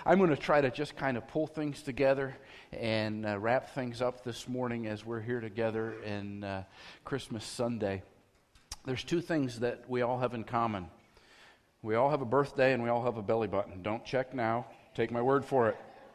I'm going to try to just kind of pull things together and wrap things up this morning as we're here together in Christmas Sunday. There's two things that we all have in common. We all have a birthday and we all have a belly button. Don't check now. Take my word for it.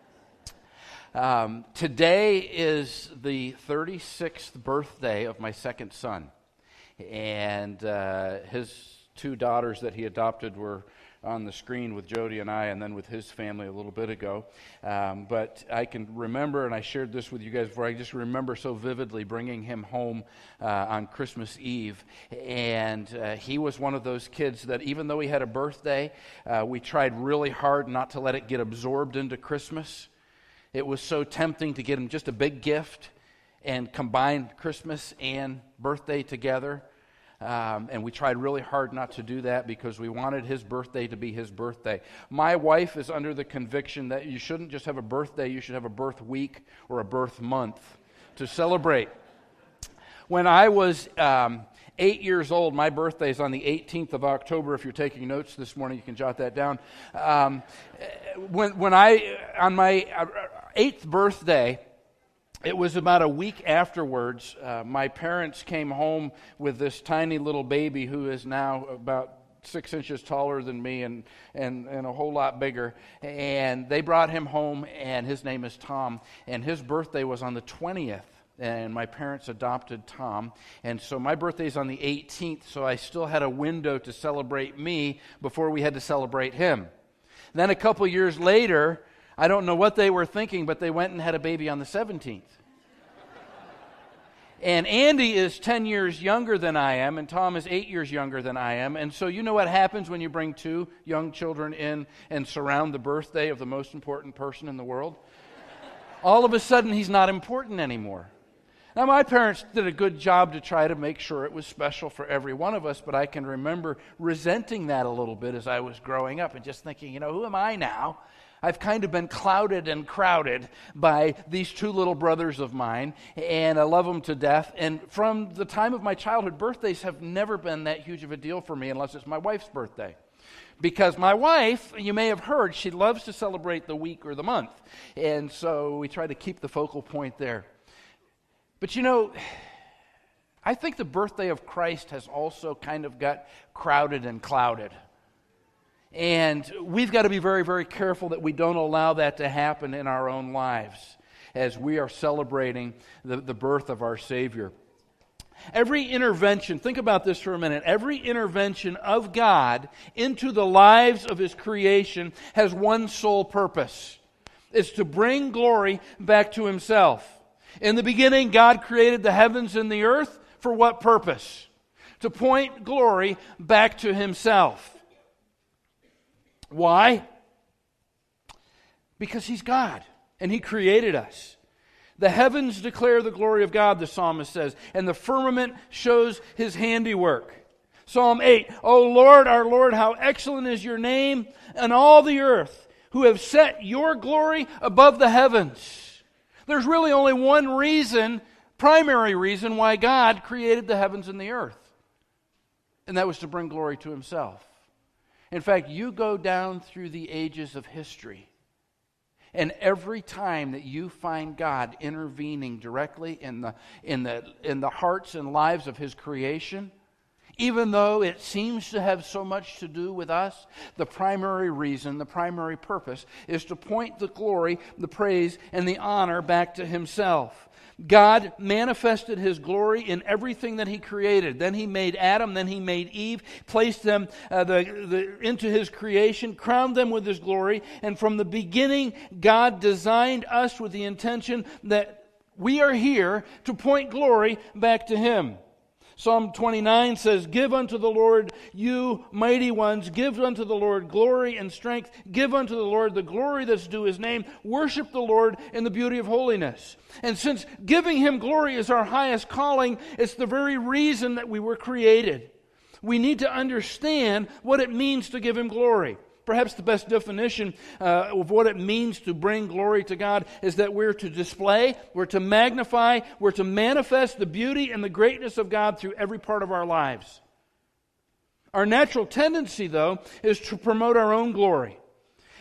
Today is the 36th birthday of my second son. And his two daughters that he adopted were on the screen with Jody and I, and then with his family a little bit ago. But I can remember, and I shared this with you guys before, I just remember so vividly bringing him home on Christmas Eve. And he was one of those kids that even though he had a birthday, we tried really hard not to let it get absorbed into Christmas. It was so tempting to get him just a big gift and combine Christmas and birthday together. And we tried really hard not to do that because we wanted his birthday to be his birthday. My wife is under the conviction that you shouldn't just have a birthday, you should have a birth week or a birth month to celebrate. When I was 8 years old, my birthday is on the 18th of October. If you're taking notes this morning, you can jot that down. On my 8th birthday, it was about a week afterwards, my parents came home with this tiny little baby who is now about 6 inches taller than me and a whole lot bigger. And they brought him home, and his name is Tom. And his birthday was on the 20th, and my parents adopted Tom. And so my birthday is on the 18th, so I still had a window to celebrate me before we had to celebrate him. Then a couple years later, I don't know what they were thinking, but they went and had a baby on the 17th. And Andy is 10 years younger than I am, and Tom is 8 years younger than I am. And so you know what happens when you bring two young children in and surround the birthday of the most important person in the world? All of a sudden, he's not important anymore. Now, my parents did a good job to try to make sure it was special for every one of us, but I can remember resenting that a little bit as I was growing up and just thinking, who am I now? I've kind of been clouded and crowded by these two little brothers of mine, and I love them to death. And from the time of my childhood, birthdays have never been that huge of a deal for me unless it's my wife's birthday. Because my wife, you may have heard, she loves to celebrate the week or the month. And so we try to keep the focal point there. But I think the birthday of Christ has also kind of got crowded and clouded. And we've got to be very, very careful that we don't allow that to happen in our own lives as we are celebrating the birth of our Savior. Every intervention, think about this for a minute, every intervention of God into the lives of His creation has one sole purpose. It's to bring glory back to Himself. In the beginning, God created the heavens and the earth for what purpose? To point glory back to Himself. Why? Because He's God, and He created us. The heavens declare the glory of God, the psalmist says, and the firmament shows His handiwork. Psalm 8, O Lord, our Lord, how excellent is your name in all the earth, who have set your glory above the heavens. There's really only one reason, primary reason, why God created the heavens and the earth, and that was to bring glory to Himself. In fact, you go down through the ages of history, and every time that you find God intervening directly in the hearts and lives of His creation, even though it seems to have so much to do with us, the primary reason, the primary purpose is to point the glory, the praise, and the honor back to Himself. God manifested His glory in everything that He created. Then He made Adam, then He made Eve, placed them into His creation, crowned them with His glory, and from the beginning, God designed us with the intention that we are here to point glory back to Him. Psalm 29 says, Give unto the Lord, you mighty ones, give unto the Lord glory and strength, give unto the Lord the glory that's due His name, worship the Lord in the beauty of holiness. And since giving Him glory is our highest calling, it's the very reason that we were created. We need to understand what it means to give Him glory. Perhaps the best definition of what it means to bring glory to God is that we're to display, we're to magnify, we're to manifest the beauty and the greatness of God through every part of our lives. Our natural tendency, though, is to promote our own glory.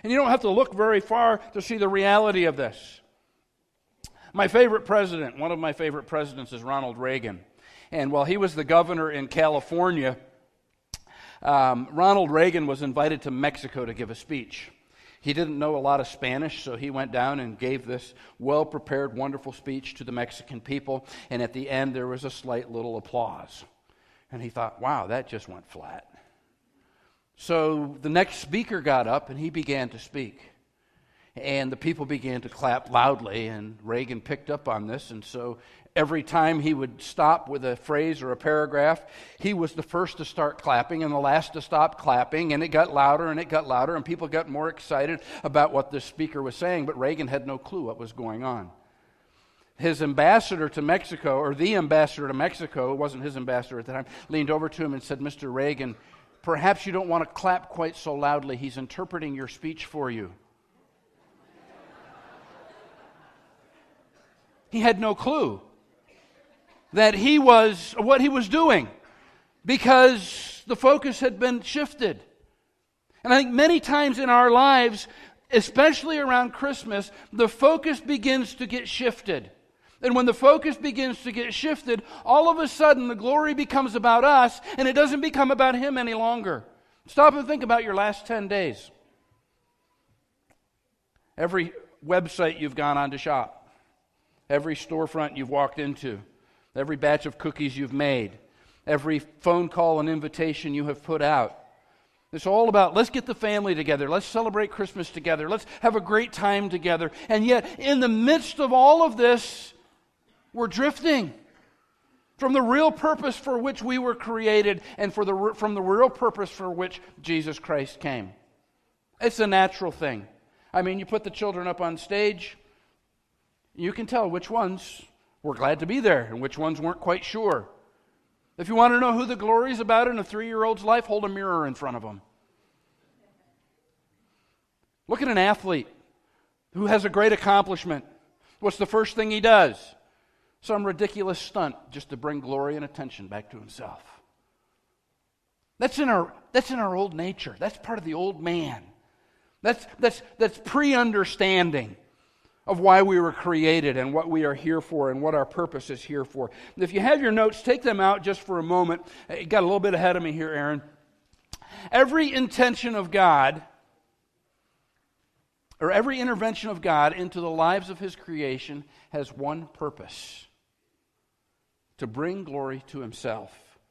And you don't have to look very far to see the reality of this. My favorite president, one of my favorite presidents is Ronald Reagan. And while he was the governor in California, Ronald Reagan was invited to Mexico to give a speech. He didn't know a lot of Spanish, so he went down and gave this well-prepared, wonderful speech to the Mexican people. And at the end, there was a slight little applause. And he thought, wow, that just went flat. So the next speaker got up and he began to speak. And the people began to clap loudly, and Reagan picked up on this. And so every time he would stop with a phrase or a paragraph, he was the first to start clapping and the last to stop clapping. And it got louder and it got louder, and people got more excited about what the speaker was saying. But Reagan had no clue what was going on. His ambassador to Mexico, or the ambassador to Mexico, it wasn't his ambassador at the time, leaned over to him and said, Mr. Reagan, perhaps you don't want to clap quite so loudly. He's interpreting your speech for you. He had no clue that what he was doing, because the focus had been shifted. And I think many times in our lives, especially around Christmas, the focus begins to get shifted. And when the focus begins to get shifted, all of a sudden the glory becomes about us, and it doesn't become about Him any longer. Stop and think about your last 10 days. Every website you've gone on to shop, every storefront you've walked into, every batch of cookies you've made, every phone call and invitation you have put out. It's all about, let's get the family together, let's celebrate Christmas together, let's have a great time together. And yet, in the midst of all of this, we're drifting from the real purpose for which we were created and from the real purpose for which Jesus Christ came. It's a natural thing. I mean, you put the children up on stage, you can tell which ones were glad to be there and which ones weren't quite sure. If you want to know who the glory is about in a 3-year-old's life, hold a mirror in front of them. Look at an athlete who has a great accomplishment. What's the first thing he does? Some ridiculous stunt just to bring glory and attention back to himself. That's in our old nature. That's part of the old man. That's pre-understanding of why we were created and what we are here for and what our purpose is here for. If you have your notes, take them out just for a moment. You got a little bit ahead of me here, Aaron. Every intention of God, or every intervention of God into the lives of His creation has one purpose: to bring glory to Himself.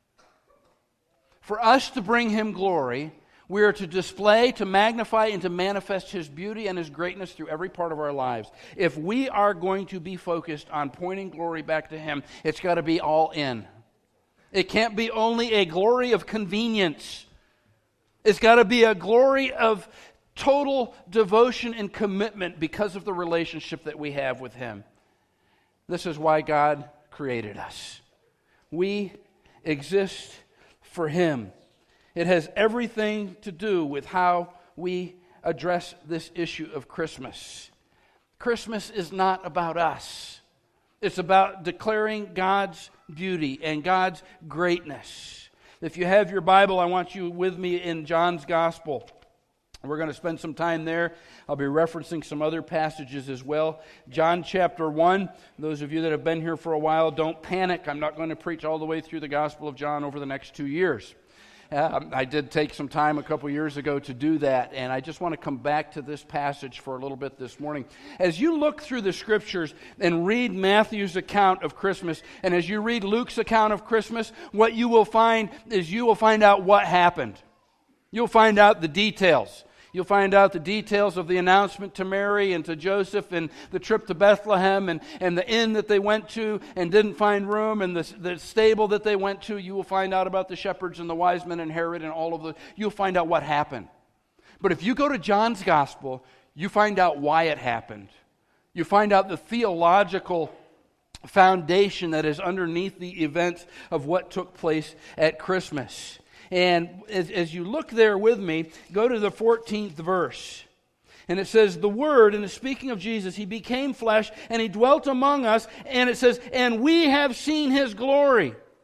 For us to bring Him glory, we are to display, to magnify, and to manifest His beauty and His greatness through every part of our lives. If we are going to be focused on pointing glory back to Him, it's got to be all in. It can't be only a glory of convenience. It's got to be a glory of total devotion and commitment because of the relationship that we have with Him. This is why God created us. We exist for Him. It has everything to do with how we address this issue of Christmas. Christmas is not about us. It's about declaring God's beauty and God's greatness. If you have your Bible, I want you with me in John's Gospel. We're going to spend some time there. I'll be referencing some other passages as well. John chapter 1. Those of you that have been here for a while, don't panic. I'm not going to preach all the way through the Gospel of John over the next 2 years. I did take some time a couple years ago to do that, and I just want to come back to this passage for a little bit this morning. As you look through the Scriptures and read Matthew's account of Christmas, and as you read Luke's account of Christmas, what you will find is you will find out what happened. You'll find out the details. You'll find out the details of the announcement to Mary and to Joseph and the trip to Bethlehem and the inn that they went to and didn't find room and the stable that they went to. You will find out about the shepherds and the wise men and Herod and all of the... You'll find out what happened. But if you go to John's Gospel, you find out why it happened. You find out the theological foundation that is underneath the events of what took place at Christmas. And as you look there with me, go to the 14th verse. And it says, the Word, and speaking of Jesus, He became flesh, and He dwelt among us. And it says, and we have seen His glory.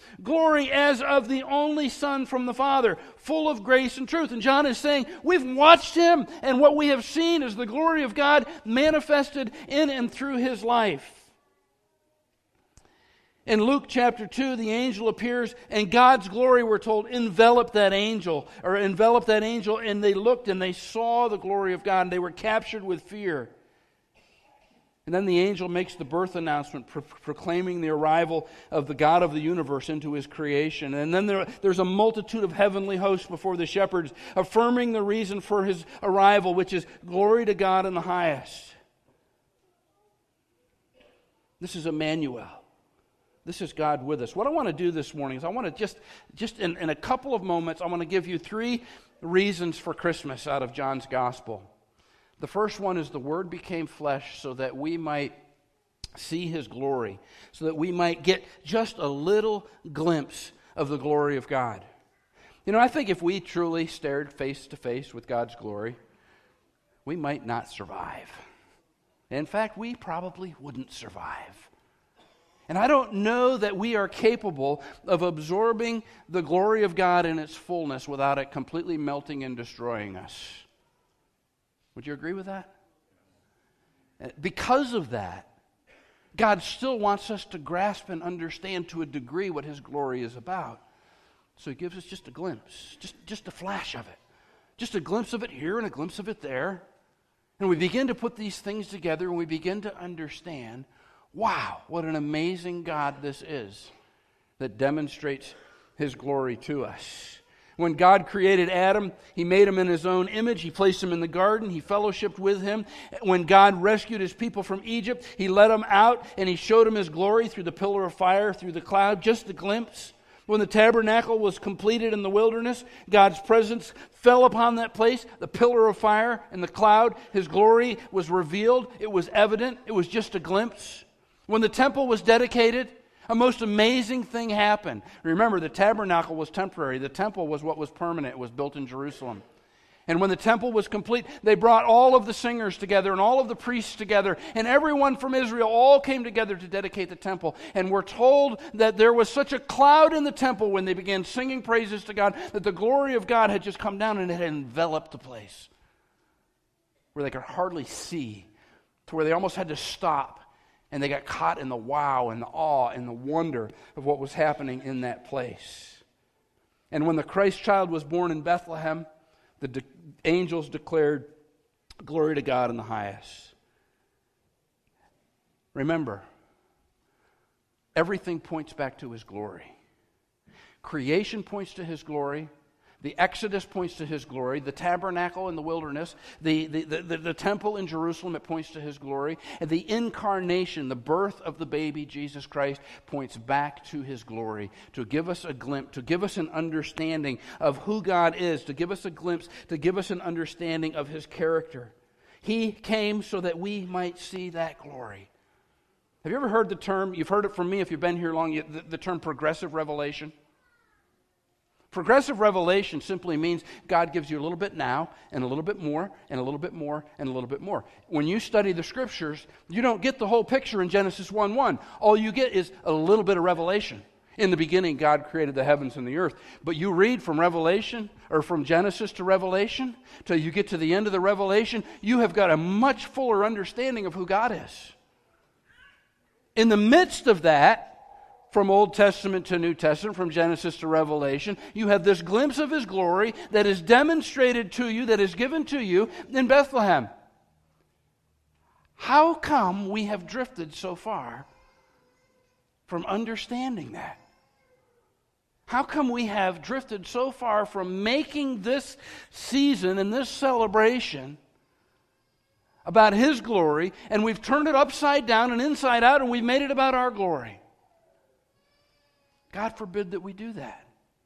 Glory as of the only Son from the Father, full of grace and truth. And John is saying, we've watched him, and what we have seen is the glory of God manifested in and through his life. In Luke chapter 2, the angel appears, and God's glory, we're told, enveloped that angel, and they looked and they saw the glory of God, and they were captured with fear. And then the angel makes the birth announcement, proclaiming the arrival of the God of the universe into his creation. And then there's a multitude of heavenly hosts before the shepherds, affirming the reason for his arrival, which is glory to God in the highest. This is Emmanuel. This is God with us. What I want to do this morning is I want to just in a couple of moments, I want to give you 3 reasons for Christmas out of John's Gospel. The first one is the Word became flesh so that we might see his glory, so that we might get just a little glimpse of the glory of God. You know, I think if we truly stared face to face with God's glory, we might not survive. In fact, we probably wouldn't survive. And I don't know that we are capable of absorbing the glory of God in its fullness without it completely melting and destroying us. Would you agree with that? Because of that, God still wants us to grasp and understand to a degree what his glory is about. So he gives us just a glimpse, just a flash of it. Just a glimpse of it here and a glimpse of it there. And we begin to put these things together and we begin to understand, wow, what an amazing God this is that demonstrates his glory to us. When God created Adam, he made him in his own image. He placed him in the garden. He fellowshiped with him. When God rescued his people from Egypt, he led them out and he showed them his glory through the pillar of fire, through the cloud, just a glimpse. When the tabernacle was completed in the wilderness, God's presence fell upon that place, the pillar of fire and the cloud. His glory was revealed. It was evident. It was just a glimpse. When the temple was dedicated, a most amazing thing happened. Remember, the tabernacle was temporary. The temple was what was permanent. It was built in Jerusalem. And when the temple was complete, they brought all of the singers together and all of the priests together, and everyone from Israel all came together to dedicate the temple. And we're told that there was such a cloud in the temple when they began singing praises to God that the glory of God had just come down and it had enveloped the place where they could hardly see, to where they almost had to stop. And they got caught in the wow and the awe and the wonder of what was happening in that place. And when the Christ child was born in Bethlehem, the angels declared, glory to God in the highest. Remember, everything points back to his glory. Creation points to his glory. The Exodus points to his glory. The tabernacle in the wilderness, the temple in Jerusalem, it points to his glory. And the incarnation, the birth of the baby, Jesus Christ, points back to his glory, to give us a glimpse, to give us an understanding of who God is, to give us a glimpse, to give us an understanding of his character. He came so that we might see that glory. Have you ever heard the term, you've heard it from me if you've been here long, the term progressive revelation? Progressive revelation simply means God gives you a little bit now, and a little bit more, and a little bit more, and a little bit more. When you study the Scriptures, you don't get the whole picture in Genesis 1:1. All you get is a little bit of revelation. In the beginning, God created the heavens and the earth. But you read from Revelation, or from Genesis to Revelation, till you get to the end of the Revelation, you have got a much fuller understanding of who God is. In the midst of that, from Old Testament to New Testament, from Genesis to Revelation, you have this glimpse of his glory that is demonstrated to you, that is given to you in Bethlehem. How come we have drifted so far from understanding that? How come we have drifted so far from making this season and this celebration about his glory, and we've turned it upside down and inside out, and we've made it about our glory? God forbid that we do that.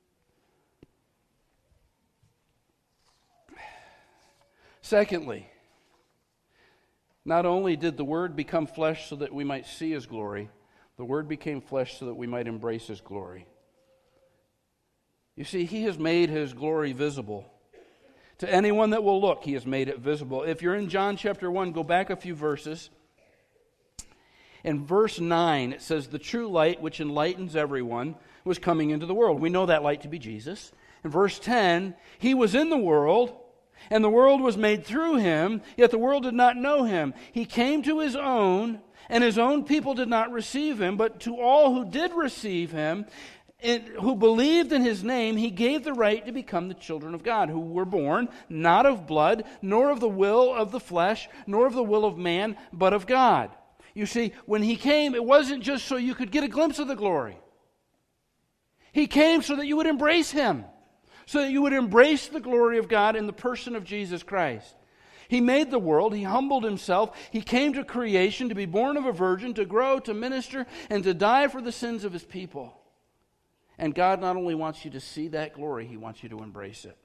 Secondly, not only did the Word become flesh so that we might see his glory, the Word became flesh so that we might embrace his glory. You see, he has made his glory visible. To anyone that will look, he has made it visible. If you're in John chapter 1, go back a few verses. In verse 9, it says, the true light which enlightens everyone was coming into the world. We know that light to be Jesus. In verse 10, he was in the world, and the world was made through him, yet the world did not know him. He came to his own, and his own people did not receive him. But to all who did receive him, who believed in his name, he gave the right to become the children of God, who were born not of blood, nor of the will of the flesh, nor of the will of man, but of God. You see, when he came, it wasn't just so you could get a glimpse of the glory. He came so that you would embrace him, so that you would embrace the glory of God in the person of Jesus Christ. He made the world. He humbled himself. He came to creation to be born of a virgin, to grow, to minister, and to die for the sins of his people. And God not only wants you to see that glory, he wants you to embrace it.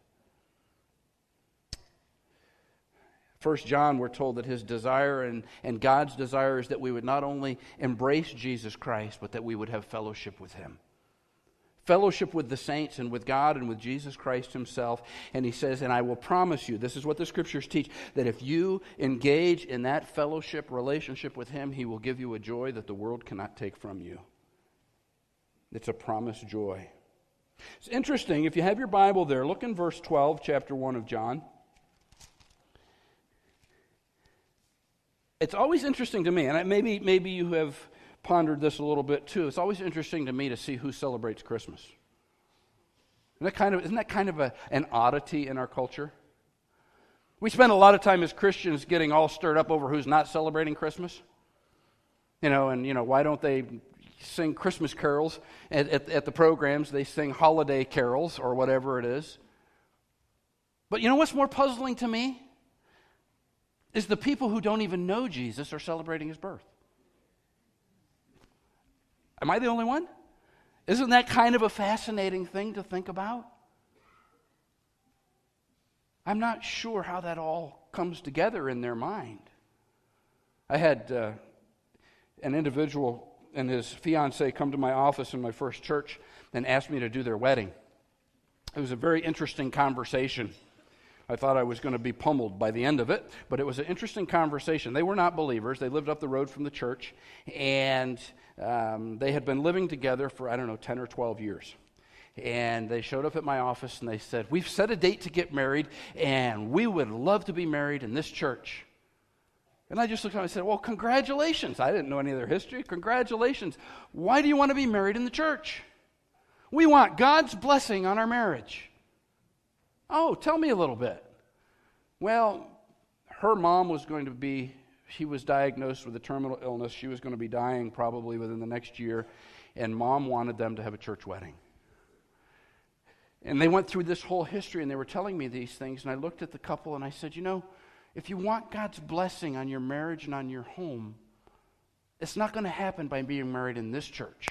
1 John, we're told that his desire and God's desire is that we would not only embrace Jesus Christ, but that we would have fellowship with him. Fellowship with the saints and with God and with Jesus Christ himself. And he says, and I will promise you, this is what the scriptures teach, that if you engage in that fellowship relationship with him, he will give you a joy that the world cannot take from you. It's a promised joy. It's interesting, if you have your Bible there, look in verse 12, chapter 1 of John. It's always interesting to me, and maybe you have pondered this a little bit too. It's always interesting to me to see who celebrates Christmas. Isn't that kind of an oddity in our culture? We spend a lot of time as Christians getting all stirred up over who's not celebrating Christmas. Why don't they sing Christmas carols at the programs? They sing holiday carols or whatever it is. But you know what's more puzzling to me? Is the people who don't even know Jesus are celebrating his birth. Am I the only one? Isn't that kind of a fascinating thing to think about? I'm not sure how that all comes together in their mind. I had an individual and his fiancée come to my office in my first church and asked me to do their wedding. It was a very interesting conversation. I thought I was going to be pummeled by the end of it, but it was an interesting conversation. They were not believers. They lived up the road from the church, and they had been living together for, 10 or 12 years. And they showed up at my office, and they said, we've set a date to get married, and we would love to be married in this church. And I just looked at them and said, well, congratulations. I didn't know any of their history. Congratulations. Why do you want to be married in the church? We want God's blessing on our marriage. Oh, tell me a little bit. Well, her mom she was diagnosed with a terminal illness. She was going to be dying probably within the next year, and mom wanted them to have a church wedding. And they went through this whole history, and they were telling me these things, and I looked at the couple, and I said, if you want God's blessing on your marriage and on your home, it's not going to happen by being married in this church.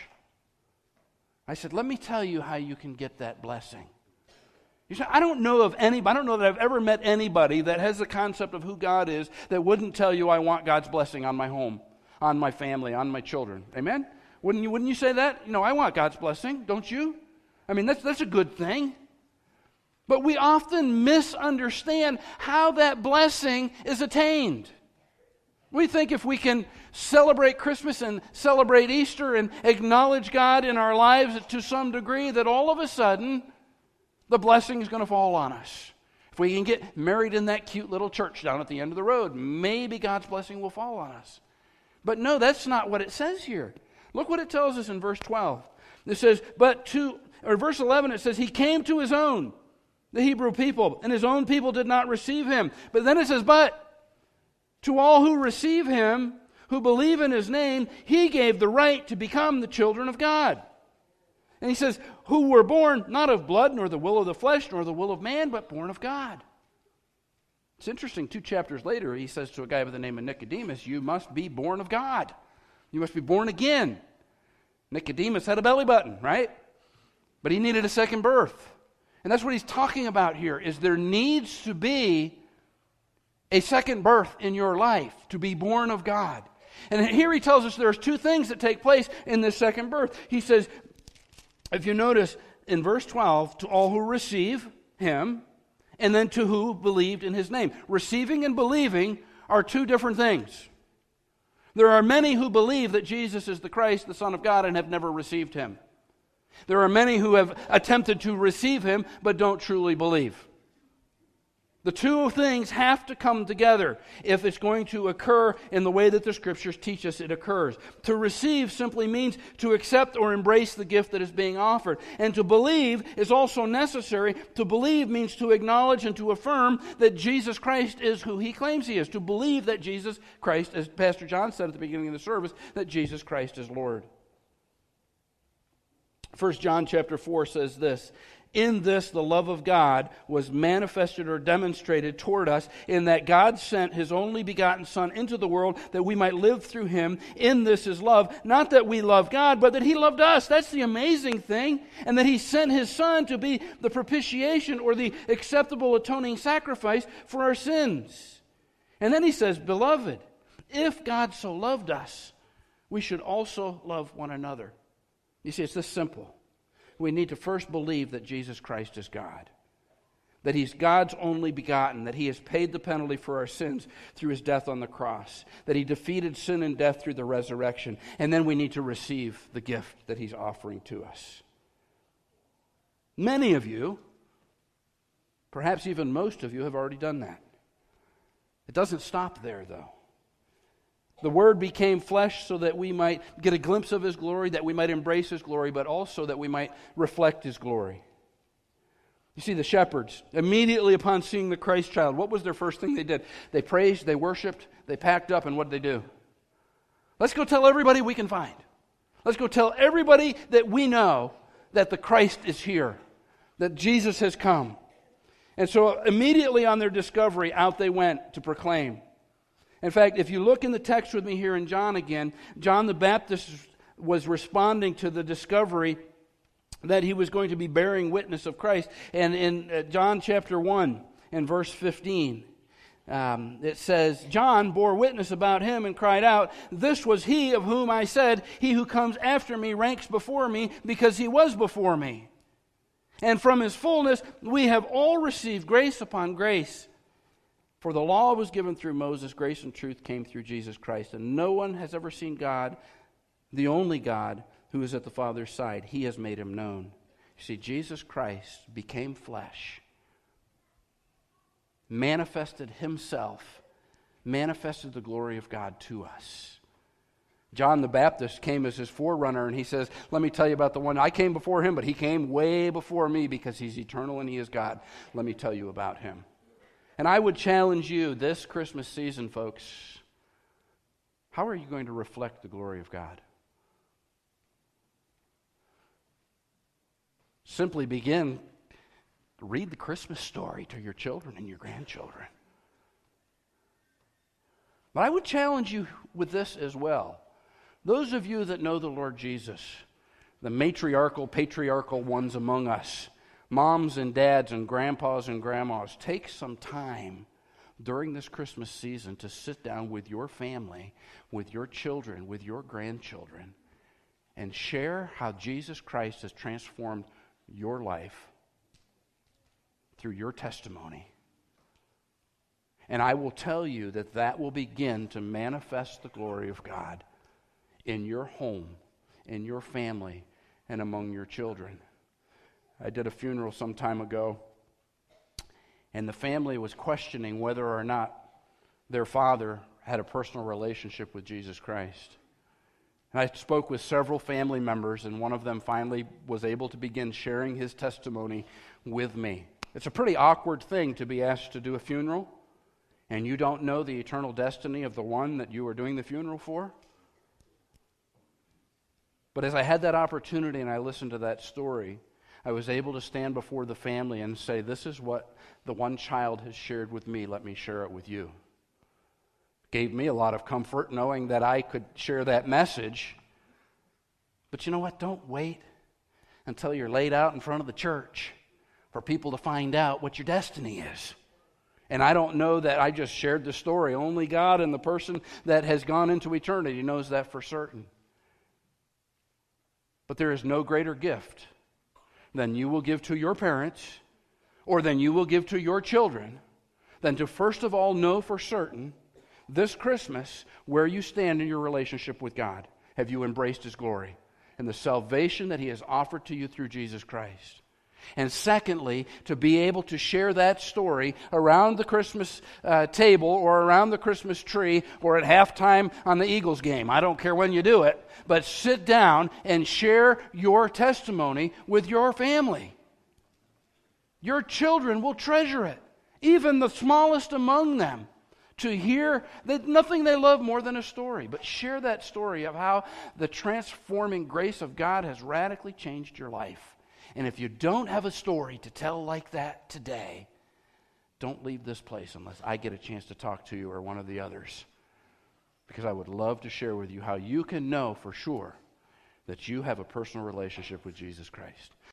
I said, let me tell you how you can get that blessing. You say, I don't know that I've ever met anybody that has the concept of who God is that wouldn't tell you I want God's blessing on my home, on my family, on my children. Amen? Wouldn't you say that? I want God's blessing, don't you? That's a good thing. But we often misunderstand how that blessing is attained. We think if we can celebrate Christmas and celebrate Easter and acknowledge God in our lives to some degree, that all of a sudden the blessing is going to fall on us. If we can get married in that cute little church down at the end of the road, maybe God's blessing will fall on us. But no, that's not what it says here. Look what it tells us in verse 12. It says, verse 11, it says, he came to his own, the Hebrew people, and his own people did not receive him. But then it says, but to all who receive him, who believe in his name, he gave the right to become the children of God. And he says, who were born not of blood, nor the will of the flesh, nor the will of man, but born of God. It's interesting, 2 chapters later, he says to a guy by the name of Nicodemus, you must be born of God. You must be born again. Nicodemus had a belly button, right? But he needed a second birth. And that's what he's talking about here, is there needs to be a second birth in your life, to be born of God. And here he tells us there's two things that take place in this second birth. He says, if you notice in verse 12, to all who receive him, and then to who believed in his name. Receiving and believing are two different things. There are many who believe that Jesus is the Christ, the Son of God, and have never received him. There are many who have attempted to receive him, but don't truly believe. The two things have to come together if it's going to occur in the way that the Scriptures teach us it occurs. To receive simply means to accept or embrace the gift that is being offered. And to believe is also necessary. To believe means to acknowledge and to affirm that Jesus Christ is who he claims he is. To believe that Jesus Christ, as Pastor John said at the beginning of the service, that Jesus Christ is Lord. 1 John chapter 4 says this, "In this the love of God was manifested or demonstrated toward us, in that God sent his only begotten Son into the world that we might live through him. In this is love, not that we love God, but that he loved us." That's the amazing thing. And that he sent his Son to be the propitiation or the acceptable atoning sacrifice for our sins. And then he says, "Beloved, if God so loved us, we should also love one another." You see, it's this simple. We need to first believe that Jesus Christ is God, that he's God's only begotten, that he has paid the penalty for our sins through his death on the cross, that he defeated sin and death through the resurrection, and then we need to receive the gift that he's offering to us. Many of you, perhaps even most of you, have already done that. It doesn't stop there, though. The Word became flesh so that we might get a glimpse of his glory, that we might embrace his glory, but also that we might reflect his glory. You see, the shepherds, immediately upon seeing the Christ child, what was their first thing they did? They praised, they worshiped, they packed up, and what did they do? Let's go tell everybody we can find. Let's go tell everybody that we know that the Christ is here, that Jesus has come. And so immediately on their discovery, out they went to proclaim. In fact, if you look in the text with me here in John again, John the Baptist was responding to the discovery that he was going to be bearing witness of Christ. And in John chapter 1 and verse 15, it says, "John bore witness about him and cried out, 'This was he of whom I said, he who comes after me ranks before me, because he was before me. And from his fullness we have all received grace upon grace. For the law was given through Moses, grace and truth came through Jesus Christ. And no one has ever seen God, the only God, who is at the Father's side. He has made him known." You see, Jesus Christ became flesh, manifested himself, manifested the glory of God to us. John the Baptist came as his forerunner, and he says, "Let me tell you about the one. I came before him, but he came way before me because he's eternal and he is God. Let me tell you about him." And I would challenge you this Christmas season, folks, how are you going to reflect the glory of God? Simply begin to read the Christmas story to your children and your grandchildren. But I would challenge you with this as well. Those of you that know the Lord Jesus, the matriarchal, patriarchal ones among us, moms and dads and grandpas and grandmas, take some time during this Christmas season to sit down with your family, with your children, with your grandchildren, and share how Jesus Christ has transformed your life through your testimony. And I will tell you that that will begin to manifest the glory of God in your home, in your family, and among your children. I did a funeral some time ago, and the family was questioning whether or not their father had a personal relationship with Jesus Christ. And I spoke with several family members, and one of them finally was able to begin sharing his testimony with me. It's a pretty awkward thing to be asked to do a funeral, and you don't know the eternal destiny of the one that you are doing the funeral for. But as I had that opportunity and I listened to that story, I was able to stand before the family and say, "This is what the one child has shared with me. Let me share it with you." Gave me a lot of comfort knowing that I could share that message. But you know what? Don't wait until you're laid out in front of the church for people to find out what your destiny is. And I don't know that I just shared the story. Only God and the person that has gone into eternity knows that for certain. But there is no greater gift than you will give to your parents or than you will give to your children than to first of all know for certain this Christmas where you stand in your relationship with God. Have you embraced His glory and the salvation that He has offered to you through Jesus Christ? And secondly, to be able to share that story around the Christmas table or around the Christmas tree or at halftime on the Eagles game. I don't care when you do it, but sit down and share your testimony with your family. Your children will treasure it, even the smallest among them, to hear that nothing they love more than a story. But share that story of how the transforming grace of God has radically changed your life. And if you don't have a story to tell like that today, don't leave this place unless I get a chance to talk to you or one of the others. Because I would love to share with you how you can know for sure that you have a personal relationship with Jesus Christ.